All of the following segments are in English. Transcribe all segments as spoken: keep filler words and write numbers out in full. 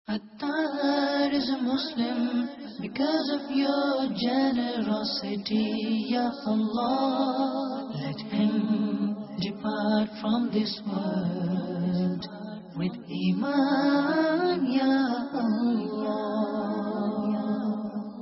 Attar is a Muslim because of your generosity, Ya Allah. Let him depart from this world with Iman, Ya Allah.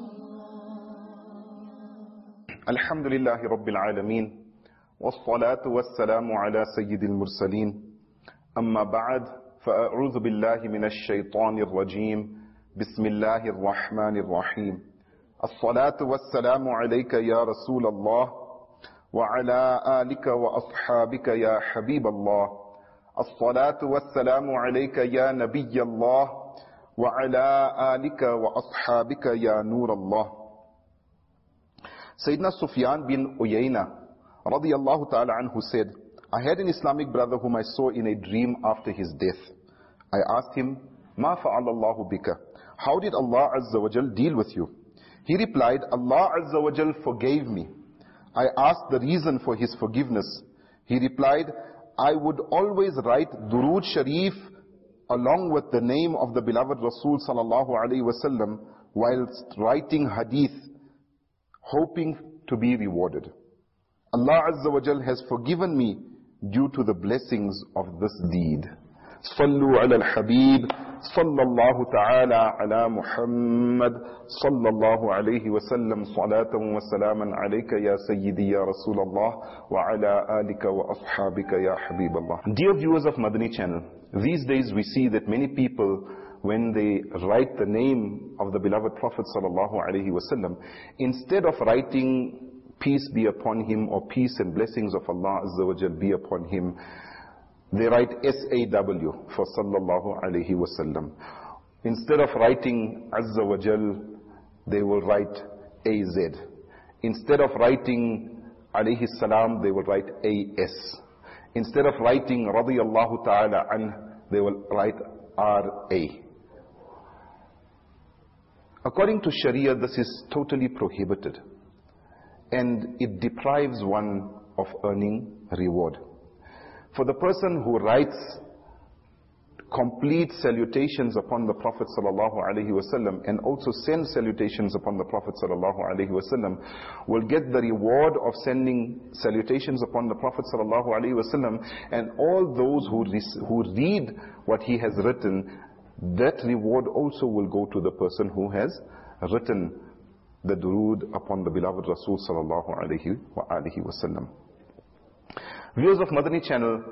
Alhamdulillahi Rabbil Alameen. والصلاة والسلام على سيد المرسلين أما بعد فأعوذ بالله من الشيطان الرجيم بسم الله الرحمن الرحيم الصلاة والسلام عليك يا رسول الله وعلى آلك وأصحابك يا حبيب الله الصلاة والسلام عليك يا نبي الله وعلى آلك وأصحابك يا نور الله. Sayyidina Sufyan bin Uyayna radiyallahu ta'ala anhu said, I had an Islamic brother whom I saw in a dream after his death. I asked him, Ma fa'ala Allahu bika? How did Allah Azza wa Jal deal with you? He replied, Allah Azza wa Jal forgave me. I asked the reason for his forgiveness. He replied, I would always write Durood Sharif along with the name of the beloved Rasul sallallahu alayhi wa sallam whilst writing hadith, hoping to be rewarded. Allah Azza wa Jal has forgiven me due to the blessings of this deed. Sallu ala al-Habib, sallallahu ta'ala ala Muhammad, sallallahu alayhi wa sallam, salatan wa salaman alayka ya Sayyidi ya Rasulallah, wa ala alika wa ashabika ya Habib Allah. Dear viewers of Madani channel, these days we see that many people, when they write the name of the beloved Prophet sallallahu alayhi wa sallam, instead of writing peace be upon him or peace and blessings of Allah Azza wa Jal be upon him, they write S A W for sallallahu alayhi wa sallam. Instead of writing Azza wa Jal, they will write A Z. Instead of writing alayhi salam, they will write A S. Instead of writing radiyallahu ta'ala an, they will write R A. According to Sharia, this is totally prohibited, and it deprives one of earning reward. For the person who writes complete salutations upon the Prophet sallallahu alaihi wasallam and also sends salutations upon the Prophet sallallahu alaihi wasallam will get the reward of sending salutations upon the Prophet sallallahu alaihi wasallam, and all those who, who read what he has written, that reward also will go to the person who has written the durood upon the beloved Rasul sallallahu alayhi wa alihi wasallam. Viewers of Madani channel,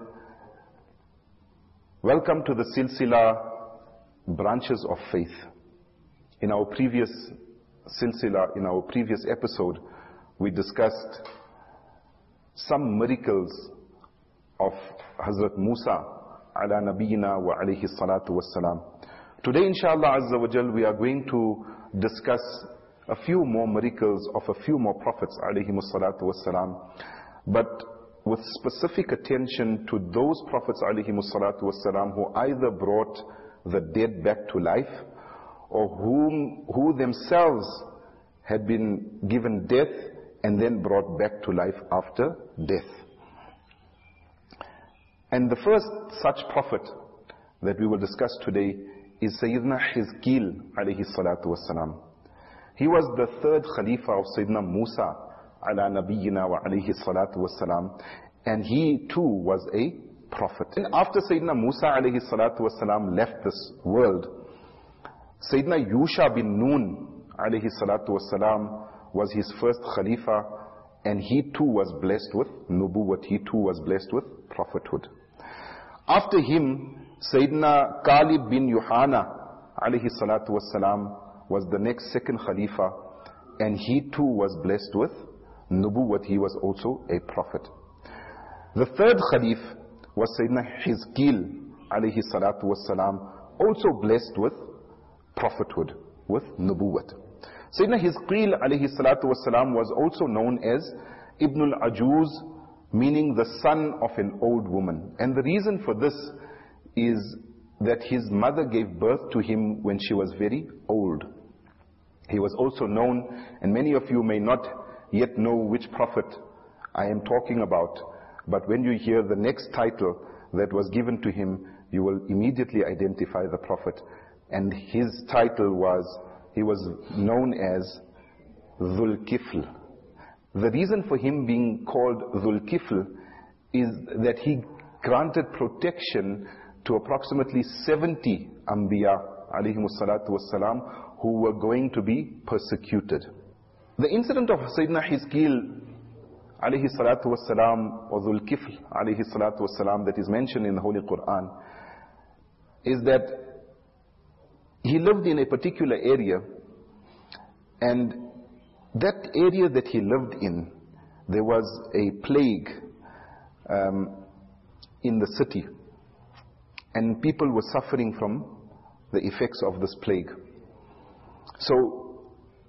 welcome to the Silsila branches of faith. In our previous Silsila, in our previous episode, we discussed some miracles of Hazrat Musa ala nabiyina wa alayhi salatu wassalam. Today, inshallah azza wa jal, we are going to discuss a few more miracles of a few more prophets alayhimus salatu wassalam, but with specific attention to those prophets alayhimus salatu wassalam who either brought the dead back to life, or whom who themselves had been given death and then brought back to life after death. And the first such prophet that we will discuss today is Sayyidina Hizkil alayhi salatu wassalam. He was the third Khalifa of Sayyidina Musa ala nabiyyina wa alayhi salatu wassalam, and he too was a prophet. And after Sayyidina Musa alayhi salatu wassalam left this world, Sayyidina Yusha bin Nun alayhi salatu wassalam was his first Khalifa, and he too was blessed with nubuwwat, he too was blessed with prophethood. After him, Sayyidina Kalib bin Yuhana alayhi salatu wassalam was the next second Khalifa, and he too was blessed with nubuwwat, he was also a prophet. The third Khalif was Sayyidina Hizkil alayhi salatu wassalam, also blessed with prophethood, with nubuwwat. Sayyidina Hizkil alayhi salatu wassalam was also known as Ibn al-Ajuz, meaning the son of an old woman. And the reason for this is that his mother gave birth to him when she was very old. He was also known, and many of you may not yet know which prophet I am talking about, but when you hear the next title that was given to him, you will immediately identify the prophet. And his title was, he was known as Dhul Kifl. The reason for him being called Dhul Kifl is that he granted protection to approximately seventy Anbiya alayhimu salatu wassalam who were going to be persecuted. The incident of Sayyidina Hizkil alayhi salatu wassalam, or Dhul Kifl alayhi salatu wassalam, that is mentioned in the Holy Quran, is that he lived in a particular area, and that area that he lived in, there was a plague um, in the city, and people were suffering from the effects of this plague. So,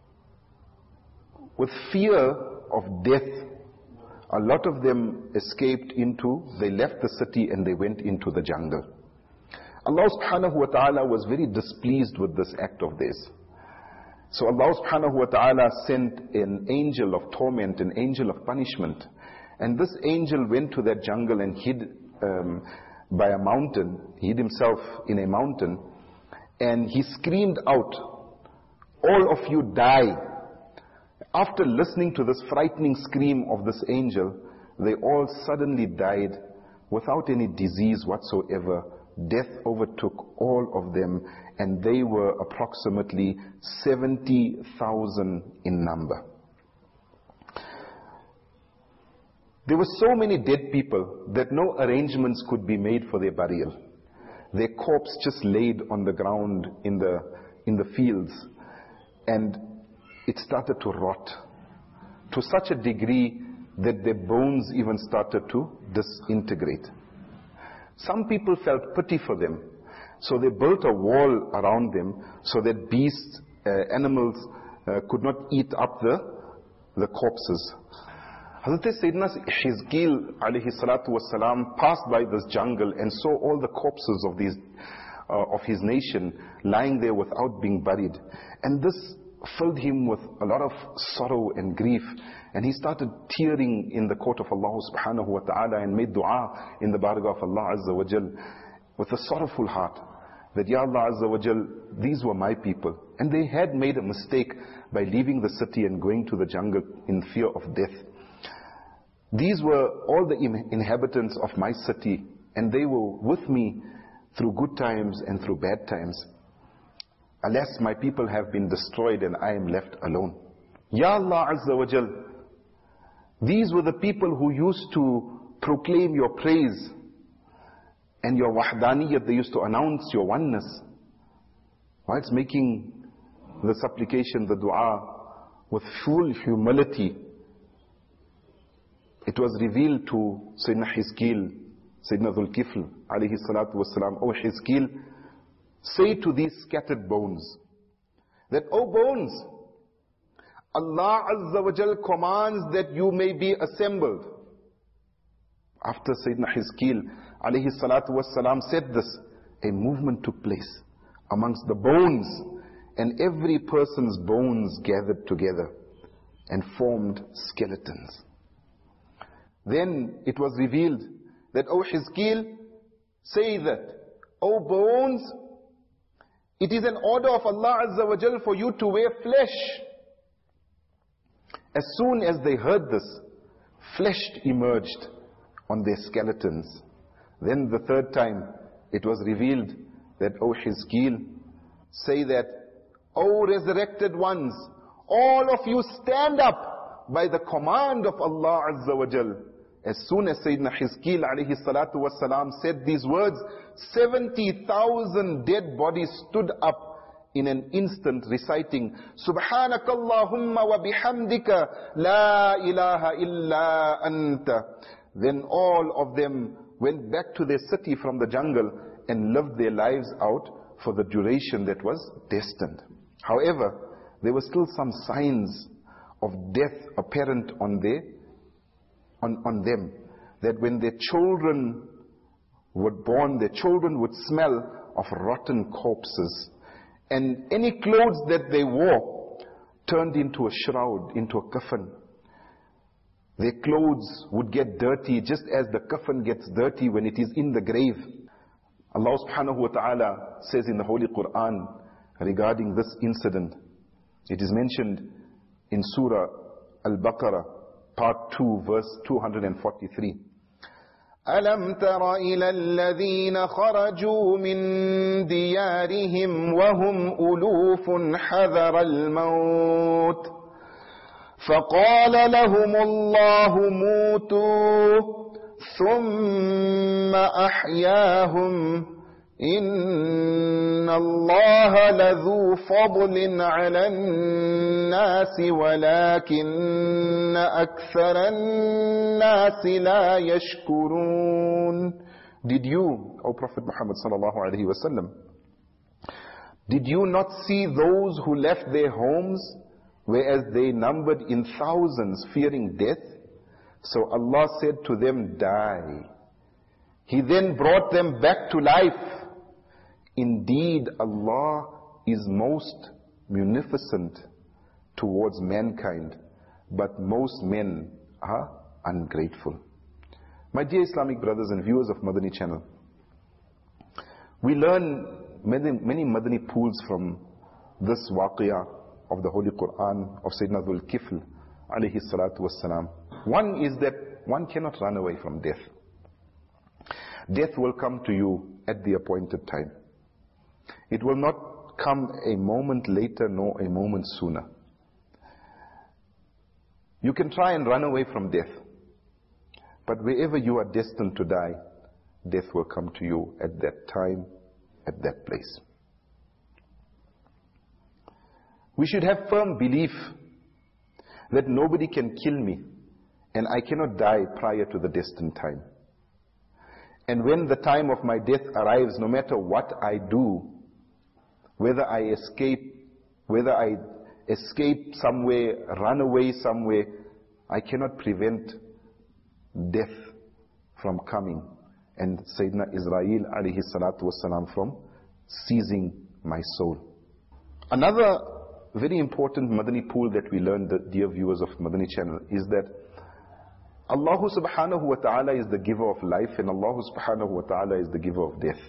with fear of death, a lot of them escaped into, they left the city and they went into the jungle. Allah subhanahu wa ta'ala was very displeased with this act of theirs. So Allah subhanahu wa ta'ala sent an angel of torment, an angel of punishment. And this angel went to that jungle and hid um, by a mountain, hid himself in a mountain, and he screamed out, "All of you die." After listening to this frightening scream of this angel, they all suddenly died without any disease whatsoever. Death overtook all of them, and they were approximately seventy thousand in number. There were so many dead people that no arrangements could be made for their burial. Their corpse just laid on the ground in the, in the fields, and it started to rot to such a degree that their bones even started to disintegrate. Some people felt pity for them, so they built a wall around them so that beasts, uh, animals uh, could not eat up the, the corpses. Hazrat Sayyidina Hizkil alayhi salatu wasalam passed by this jungle and saw all the corpses of, these, uh, of his nation lying there without being buried. And this filled him with a lot of sorrow and grief, and he started tearing in the court of Allah subhanahu wa ta'ala and made dua in the bargah of Allah azza wa jal with a sorrowful heart that, Ya Allah azza wa jal, these were my people, and they had made a mistake by leaving the city and going to the jungle in fear of death. These were all the inhabitants of my city, and they were with me through good times and through bad times. Alas, my people have been destroyed and I am left alone. Ya Allah Azza wa Jal, these were the people who used to proclaim your praise and your wahdaniyat. They used to announce your oneness. Whilst making the supplication, the dua, with full humility, it was revealed to Sayyidina Hizkil, Sayyidina Dhul Kifl alayhi salatu wasalam, "O Hizkil, say to these scattered bones that, O bones, Allah Azza wa Jal commands that you may be assembled." After Sayyidina Hizkil alayhi salatu wassalam said this, a movement took place amongst the bones, and every person's bones gathered together and formed skeletons. Then it was revealed that, O Hizkil, say that, O bones, it is an order of Allah Azza wa Jal for you to wear flesh. As soon as they heard this, flesh emerged on their skeletons. Then the third time, it was revealed that, O Hizkil, say that, O resurrected ones, all of you stand up by the command of Allah Azza wa Jal. As soon as Sayyidina Hizkil alayhi salatu wasalam said these words, seventy thousand dead bodies stood up in an instant reciting, Subhanakallahumma wa bihamdika la ilaha illa anta. Then all of them went back to their city from the jungle and lived their lives out for the duration that was destined. However, there were still some signs of death apparent on their On, on them, that when their children were born, their children would smell of rotten corpses, and any clothes that they wore turned into a shroud, into a coffin. Their clothes would get dirty just as the coffin gets dirty when it is in the grave. Allah subhanahu wa ta'ala says in the Holy Quran regarding this incident, it is mentioned in Surah Al-Baqarah, part two, verse two hundred forty-three. أَلَمْ تَرَ إِلَى الَّذِينَ خَرَجُوا مِنْ دِيَارِهِمْ وَهُمْ أُلُوفٌ حَذَرَ الْمَوْتِ فَقَالَ لَهُمُ اللَّهُ مُوتُوا ثُمَّ أَحْيَاهُمْ إِنَّ اللَّهَ لَذُو فَضْلٍ عَلَى النَّاسِ وَلَكِنَّ أَكْثَرَ النَّاسِ لَا يَشْكُرُونَ. Did you, O Prophet Muhammad sallallahu alaihi wasallam, did you not see those who left their homes, whereas they numbered in thousands, fearing death? So Allah said to them, die. He then brought them back to life. Indeed, Allah is most munificent towards mankind, but most men are ungrateful. My dear Islamic brothers and viewers of Madani channel, we learn many, many Madani pools from this waqiyah of the Holy Quran of Sayyidina Dhul Kifl alayhi salatu wassalam. One is that one cannot run away from death. Death will come to you at the appointed time. It will not come a moment later nor a moment sooner. You can try and run away from death, but wherever you are destined to die, death will come to you at that time, at that place. We should have firm belief that nobody can kill me and I cannot die prior to the destined time. And when the time of my death arrives, no matter what I do, whether I escape, whether I escape somewhere, run away somewhere, I cannot prevent death from coming and Sayyidina Israel alayhi salatu wasalam from seizing my soul. Another very important Madani pool that we learned, dear viewers of Madani channel, is that Allah subhanahu wa ta'ala is the giver of life and Allah subhanahu wa ta'ala is the giver of death.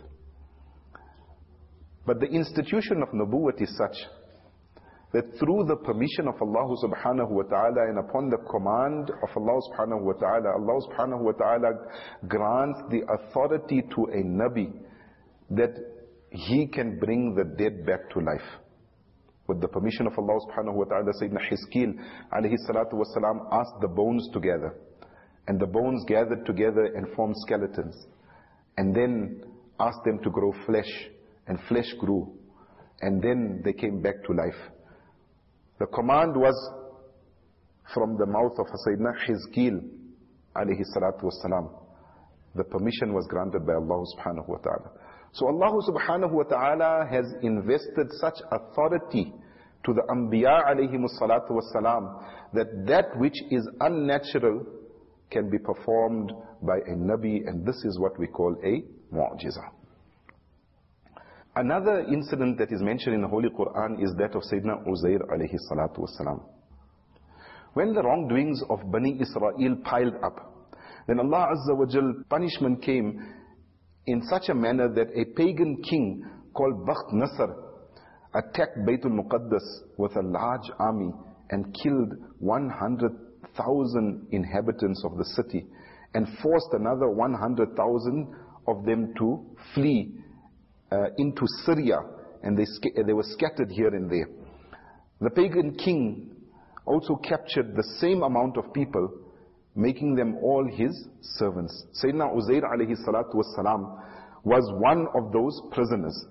But the institution of Nubuwwat is such that through the permission of Allah subhanahu wa ta'ala and upon the command of Allah subhanahu wa ta'ala, Allah subhanahu wa ta'ala grants the authority to a Nabi that he can bring the dead back to life. With the permission of Allah subhanahu wa ta'ala, Sayyidina Hizkil alayhi salatu wasalam asked the bones together. And the bones gathered together and formed skeletons. And then asked them to grow flesh. And flesh grew. And then they came back to life. The command was from the mouth of Sayyidina Hizkil alayhi salatu wasalam. The permission was granted by Allah subhanahu wa ta'ala. So Allah subhanahu wa ta'ala has invested such authority to the Anbiya alayhimu salatu wasalam that that which is unnatural can be performed by a Nabi, and this is what we call a mu'jiza. Another incident that is mentioned in the Holy Quran is that of Sayyidina Uzair alayhi salatu wasalam. When the wrongdoings of Bani Israel piled up, then Allah Azza wa Jal punishment came in such a manner that a pagan king called Bakht Nasr attacked Baytul Muqaddas with a large army and killed one hundred thousand inhabitants of the city and forced another one hundred thousand of them to flee uh, into Syria, and they, they were scattered here and there. The pagan king also captured the same amount of people, making them all his servants. Sayyidina Uzair alayhi salatu wassalam was one of those prisoners.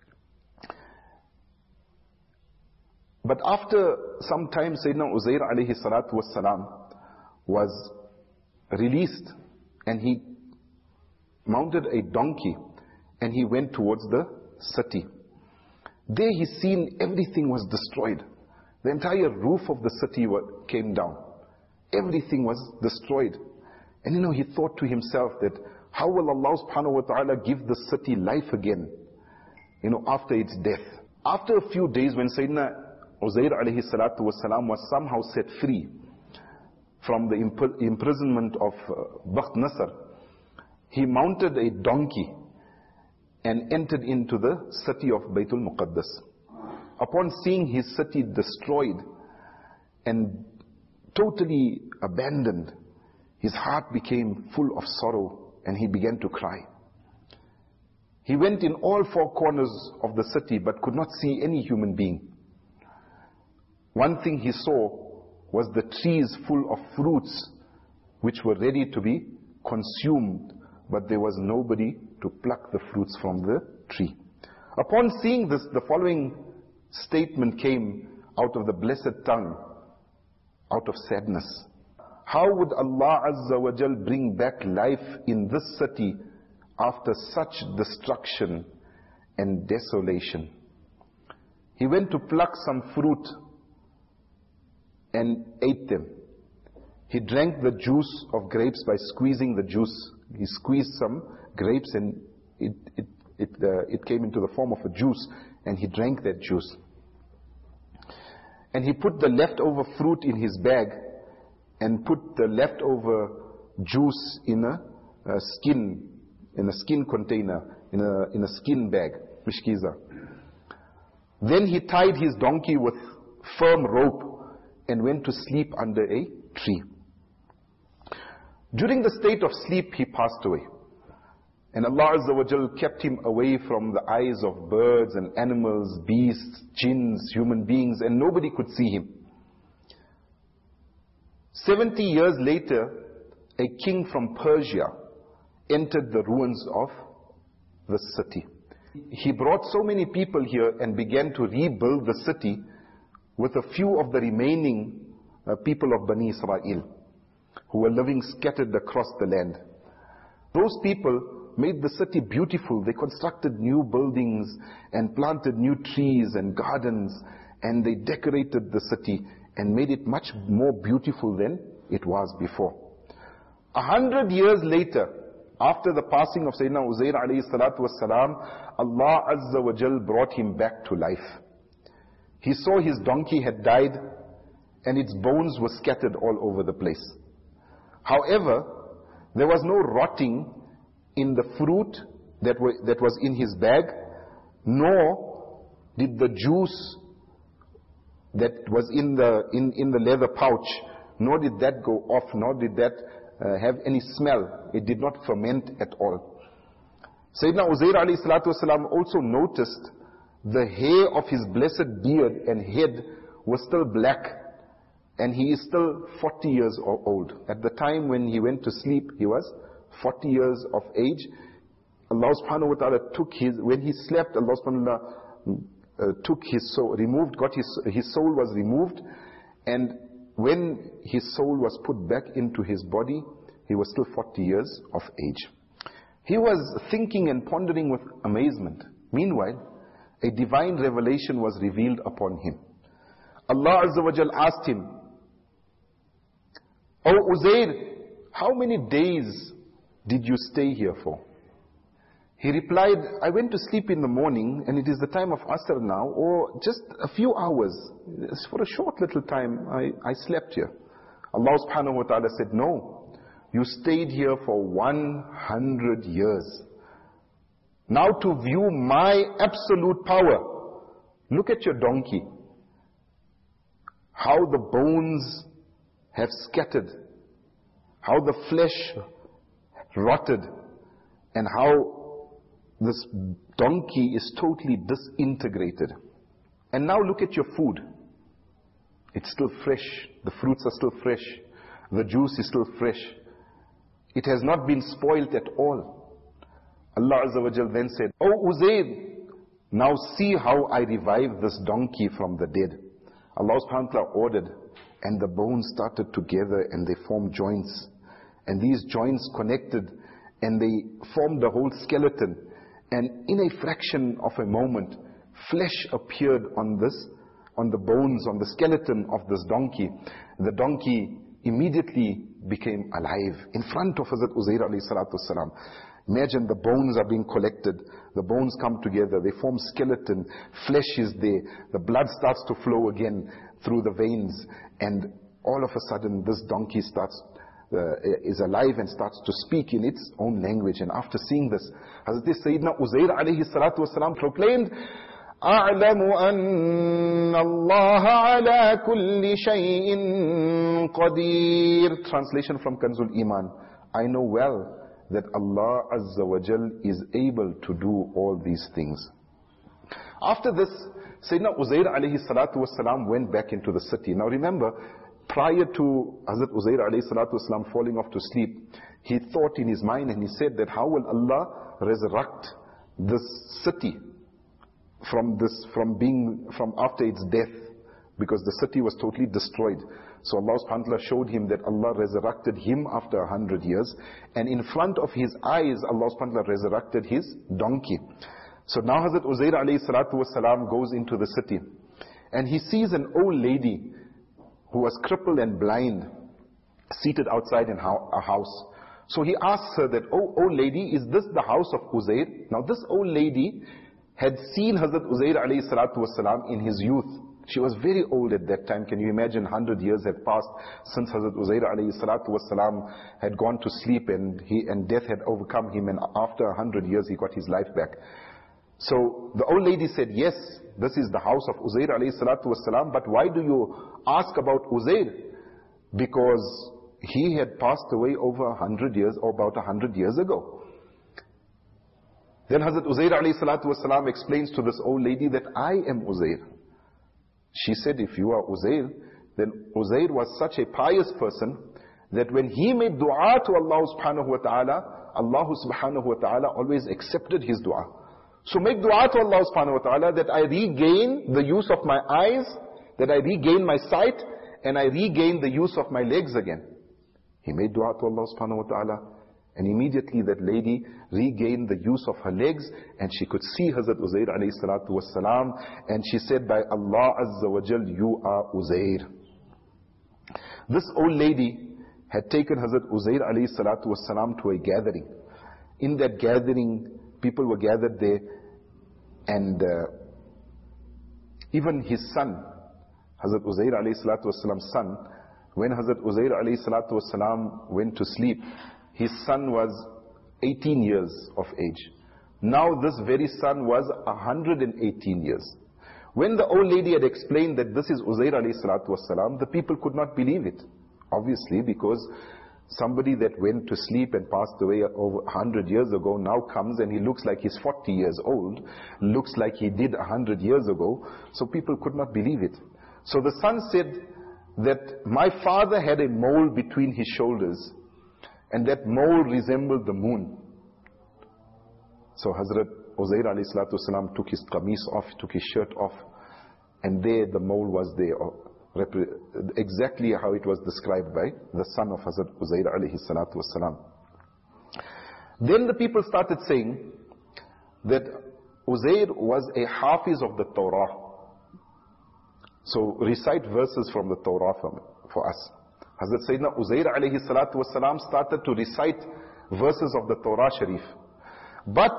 But after some time, Sayyidina Uzair alayhi salatu wassalam was released and he mounted a donkey and he went towards the city. There he seen everything was destroyed. The entire roof of the city came down. Everything was destroyed. And you know, he thought to himself that how will Allah subhanahu wa ta'ala give the city life again, you know, after its death? After a few days, when Sayyidina Uzair alayhi salatu wasalam was somehow set free from the imp imprisonment of uh, Bakht Nasr, he mounted a donkey. And he went towards the city. and entered into the city of Baytul Muqaddas. Upon seeing his city destroyed and totally abandoned, his heart became full of sorrow and he began to cry. He went in all four corners of the city but could not see any human being. One thing he saw was the trees full of fruits which were ready to be consumed, but there was nobody to pluck the fruits from the tree. Upon seeing this, the following statement came out of the blessed tongue, out of sadness. How would Allah Azza wa Jal bring back life in this city after such destruction and desolation? He went to pluck some fruit and ate them. He drank the juice of grapes by squeezing the juice. He squeezed some grapes and it, it, it, uh, it came into the form of a juice, and he drank that juice. And he put the leftover fruit in his bag and put the leftover juice in a, a skin, in a skin container, in a, in a skin bag, mishkiza. Then he tied his donkey with firm rope and went to sleep under a tree. During the state of sleep, he passed away. And Allah Azza wa Jal kept him away from the eyes of birds and animals, beasts, jinns, human beings, and nobody could see him. Seventy years later, a king from Persia entered the ruins of the city. He brought so many people here and began to rebuild the city with a few of the remaining uh, people of Bani Israel who were living scattered across the land. Those people made the city beautiful. They constructed new buildings and planted new trees and gardens, and they decorated the city and made it much more beautiful than it was before. A hundred years later, after the passing of Sayyidina Uzair alayhi salatu wassalam, Allah Azza wa Jal brought him back to life. He saw his donkey had died and its bones were scattered all over the place. However, there was no rotting in the fruit that, were, that was in his bag, nor did the juice that was in the, in, in the leather pouch, nor did that go off, nor did that uh, have any smell. It did not ferment at all. Sayyidina Uzair alayhi salatu wasalam also noticed the hair of his blessed beard and head was still black, and he is still forty years old. At the time when he went to sleep, he was forty years of age. Allah subhanahu wa ta'ala took his, when he slept, Allah subhanahu wa ta'ala uh, took his soul, removed, got his, his soul was removed, and when his soul was put back into his body, he was still forty years of age. He was thinking and pondering with amazement. Meanwhile, a divine revelation was revealed upon him. Allah Azza wa Jal asked him, "O Uzair, how many days did you stay here for?" He replied, "I went to sleep in the morning and it is the time of Asr now, or just a few hours. For a short little time I, I slept here." Allah subhanahu wa ta'ala said, "No, you stayed here for one hundred years. Now to view my absolute power, look at your donkey. How the bones have scattered, how the flesh rotted, and how this donkey is totally disintegrated. And now look at your food. It's still fresh. The fruits are still fresh. The juice is still fresh. It has not been spoiled at all." Allah Azza wa Jal then said, "O Uzair, now see how I revive this donkey from the dead." Allah subhanahu wa ta'ala ordered, and the bones started together and they formed joints. And these joints connected and they formed the whole skeleton. And in a fraction of a moment, flesh appeared on this, on the bones, on the skeleton of this donkey. The donkey immediately became alive in front of Hazrat Uzair alayhi salatu wasalam. Imagine the bones are being collected, the bones come together, they form skeleton, flesh is there, the blood starts to flow again through the veins, and all of a sudden this donkey starts uh, is alive and starts to speak in its own language. And after seeing this, Hazrat Sayyidina Uzair alayhi salatu wasalam proclaimed, أعلم أن الله على كل شيء قدير. Translation from Kanzul Iman. I know well that Allah Azza wa Jal is able to do all these things. After this, Sayyidina Uzair alayhi salatu wasalam went back into the city. Now remember, prior to Hazrat Uzair alayhi salatu wasalam falling off to sleep, he thought in his mind and he said that how will Allah resurrect this city from this, from being, from after its death, because the city was totally destroyed. So Allah subhanahu wa ta'ala showed him that Allah resurrected him after a hundred years, and in front of his eyes Allah subhanahu wa ta'ala resurrected his donkey. So now Hazrat Uzair alayhi salatu wasalam goes into the city, and he sees an old lady who was crippled and blind seated outside in a house. So he asks her that, oh old lady, is this the house of Uzair? Now this old lady had seen Hazrat Uzair alayhi salatu wasalam in his youth. She was very old at that time. Can you imagine? Hundred years had passed since Hazrat Uzair alayhi salatu wasalam had gone to sleep, and he and death had overcome him, and after a hundred years he got his life back. So the old lady said, yes, this is the house of Uzair alayhi salatu wasalam, but why do you ask about Uzair? Because he had passed away over a hundred years, or about a hundred years ago. Then Hazrat Uzair alayhi salatu wasalam explains to this old lady that I am Uzair. She said, if you are Uzair, then Uzair was such a pious person that when he made dua to Allah subhanahu wa ta'ala, Allah subhanahu wa ta'ala always accepted his dua. So make dua to Allah subhanahu wa ta'ala that I regain the use of my eyes, that I regain my sight, and I regain the use of my legs again. He made dua to Allah subhanahu wa ta'ala, and immediately that lady regained the use of her legs, and she could see Hazrat Uzair alayhi salatu wassalam, and she said, by Allah Azza wa Jal, you are Uzair. This old lady had taken Hazrat Uzair alayhi salatu wassalam to a gathering. In that gathering, people were gathered there, and uh, even his son, Hazrat Uzair alayhi salatu wassalam's son, when Hazrat Uzair alayhi salatu wassalam went to sleep, his son was eighteen years of age. Now this very son was one hundred eighteen years. When the old lady had explained that this is Uzair alayhi salatu wassalam, the people could not believe it. Obviously, because somebody that went to sleep and passed away over one hundred years ago now comes and he looks like he's forty years old, looks like he did one hundred years ago. So people could not believe it. So the son said that my father had a mole between his shoulders, and that mole resembled the moon. So Hazrat Uzair alayhi salatu wasalam took his qamis off, took his shirt off, and there the mole was there, exactly how it was described by the son of Hazrat Uzair alayhi salatu wasalam. Then the people started saying that Uzair was a hafiz of the Torah. So recite verses from the Torah for, for us. Hazrat Sayyidina Uzair alayhi salatu wasalam started to recite verses of the Torah Sharif. But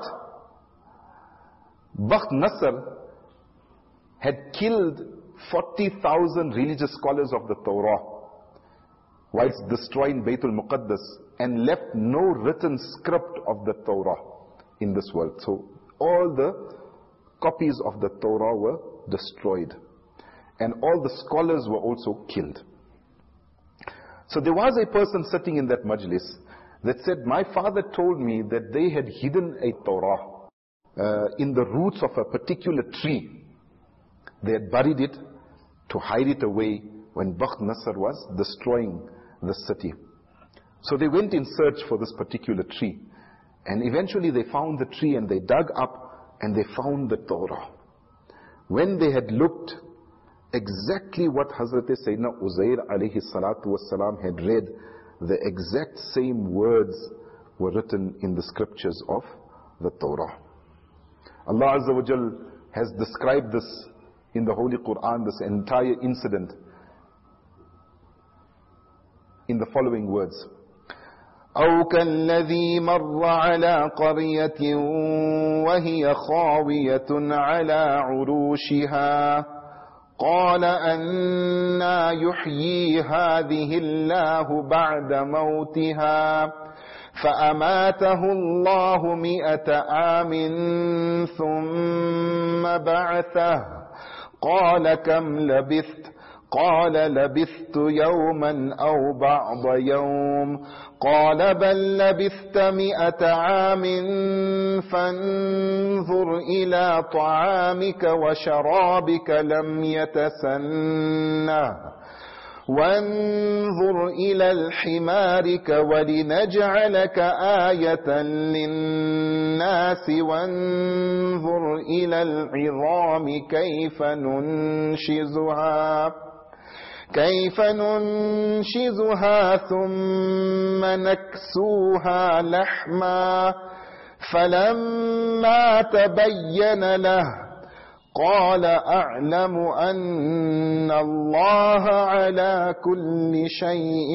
Bakht Nasr had killed forty thousand religious scholars of the Torah whilst destroying Baytul Muqaddas, and left no written script of the Torah in this world. So all the copies of the Torah were destroyed, and all the scholars were also killed. So there was a person sitting in that majlis that said, my father told me that they had hidden a Torah uh, in the roots of a particular tree. They had buried it to hide it away when Bakht Nasr was destroying the city. So they went in search for this particular tree, and eventually they found the tree, and they dug up and they found the Torah. When they had looked, exactly what Hazrat Sayyidina Uzair alayhi salatu wassalam had read, the exact same words were written in the scriptures of the Torah. Allah Azza wa Jal has described this in the Holy Quran, this entire incident, in the following words. أو كالذي مر على قرية وهي خاوية على عروشها قال أنى يحيي هذه الله بعد موتها فأماته الله مئة عام ثم بعثه قال كم لبثت قال لبثت يوما أو بعض يوم قال بل لبثت مئة عام فانظر إلى طعامك وشرابك لم يتسنه وانظر إلى حمارك ولنجعلك آية للناس وانظر إلى العظام كيف ننشزها كيف ننشزها ثم نكسوها لحما فلما تبين له قال أعلم أن الله على كل شيء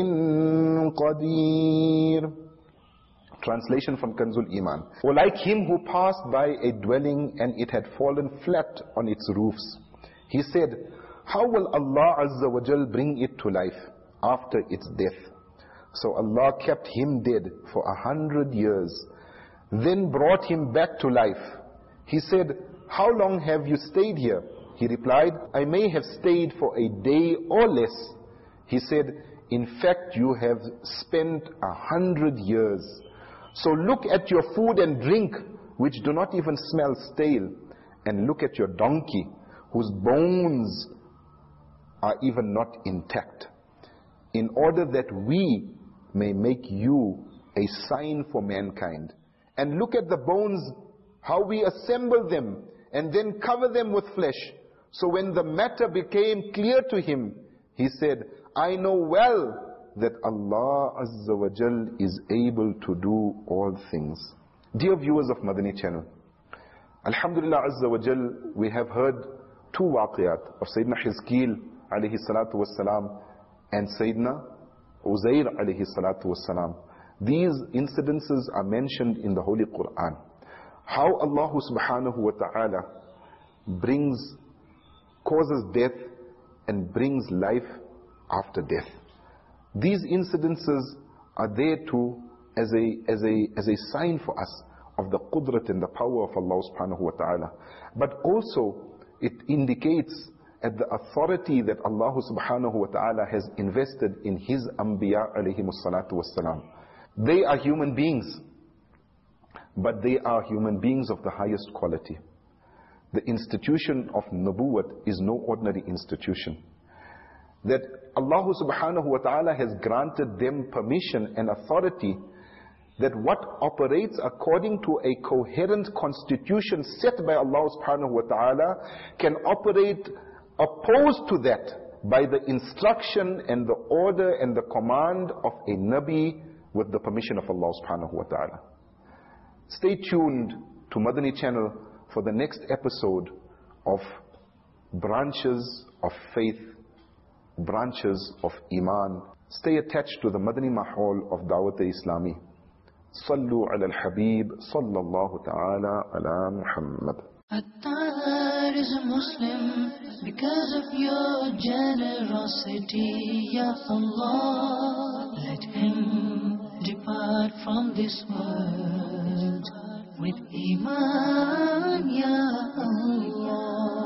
قدير. Translation from Kanzul Iman. Or like him who passed by a dwelling and it had fallen flat on its roofs. He said, how will Allah Azza wa Jal bring it to life after its death? So Allah kept him dead for a hundred years, then brought him back to life. He said, how long have you stayed here? He replied, I may have stayed for a day or less. He said, in fact you have spent a hundred years. So look at your food and drink, which do not even smell stale, and look at your donkey, whose bones are even not intact, in order that we may make you a sign for mankind. And look at the bones, how we assemble them and then cover them with flesh. So when the matter became clear to him, he said, I know well that Allah Azza wa Jal is able to do all things. Dear viewers of Madani channel, Alhamdulillah Azza wa Jal, we have heard two waqiyat of Sayyidina Hizkeel alayhi salatu wassalam and Sayyidina Uzair alayhi salatu wassalam. These incidences are mentioned in the Holy Quran. How Allah subhanahu wa ta'ala brings, causes death and brings life after death. These incidences are there too as a, as a, as a sign for us of the qudrat and the power of Allah subhanahu wa ta'ala. But also it indicates at the authority that Allah subhanahu wa ta'ala has invested in His Anbiya alayhimus salatu wassalam. They are human beings, but they are human beings of the highest quality. The institution of Nubuwwat is no ordinary institution. That Allah subhanahu wa ta'ala has granted them permission and authority that what operates according to a coherent constitution set by Allah subhanahu wa ta'ala can operate opposed to that by the instruction and the order and the command of a Nabi with the permission of Allah subhanahu wa ta'ala. Stay tuned to Madani channel for the next episode of branches of faith, branches of Iman. Stay attached to the Madani Mahal of Dawat-e-Islami. Sallu ala al-Habib, sallallahu ta'ala ala Muhammad. Attar is a Muslim because of your generosity, Ya Allah. Let him depart from this world with Iman, Ya Allah.